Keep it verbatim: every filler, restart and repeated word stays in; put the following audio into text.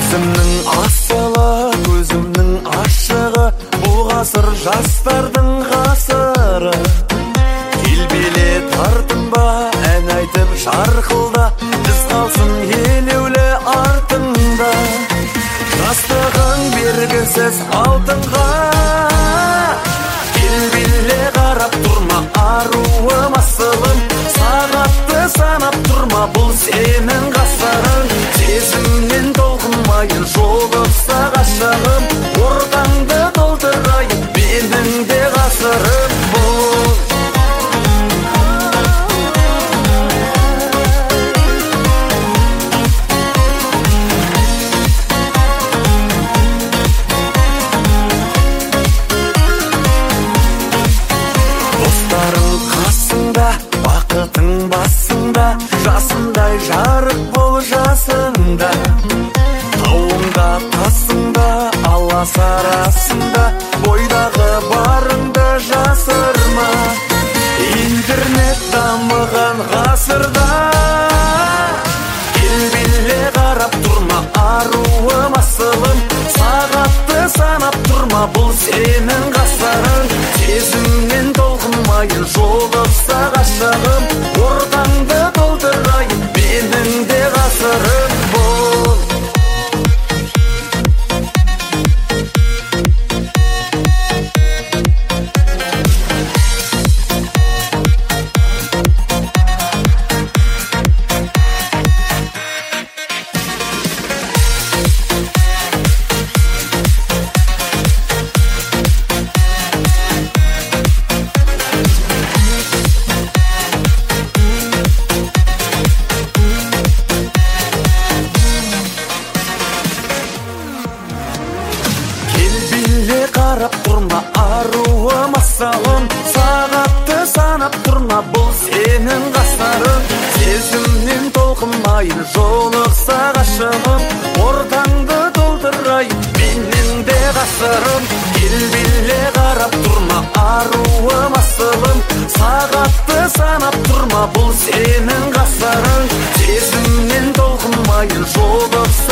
Өзімнің асылы, көзімнің ашығы, бұл ғасыр жастардың ғасыры. Келбеле тартынба, ән айтып жарқылда, біз қалсын елеулі артында. Жастығың бергісіз алтынға, келбеле қарап тұрма аруым асылым. Сағатты санап тұрма, бұл сенің ғасырың. Сезімнен толқынмайын жолықса ғашығым, ортаңды толтырайын, менің де ғасырым бұл. Достарың қасыңда, бақытың басыңда, жасындай жарық бол жасында. Тауыңда, тасыңда, алас арасында, бойдағы барыңды жасырма. Интернет дамыған ғасырда, келбеле қарап тұрма аруым асылым. Сағатты санап тұрма, бұл сенің ғасырың. Сезімнен толқынмайын жолықса ғашығым, ортаңды толтырайын, менің де ғасырым бұл. Қарап тұрма аруым асылым, сағатты санап тұрма, бұл сенің ғасырың. Сезімнен толқынмайын жолықса ғашығым, ортаңды толтырайын, менің де ғасырым. Келбеле қарап тұрма аруым асылым, сағатты санап тұрма, бұл сенің ғасырың. Сезімнен толқынмайын жолықса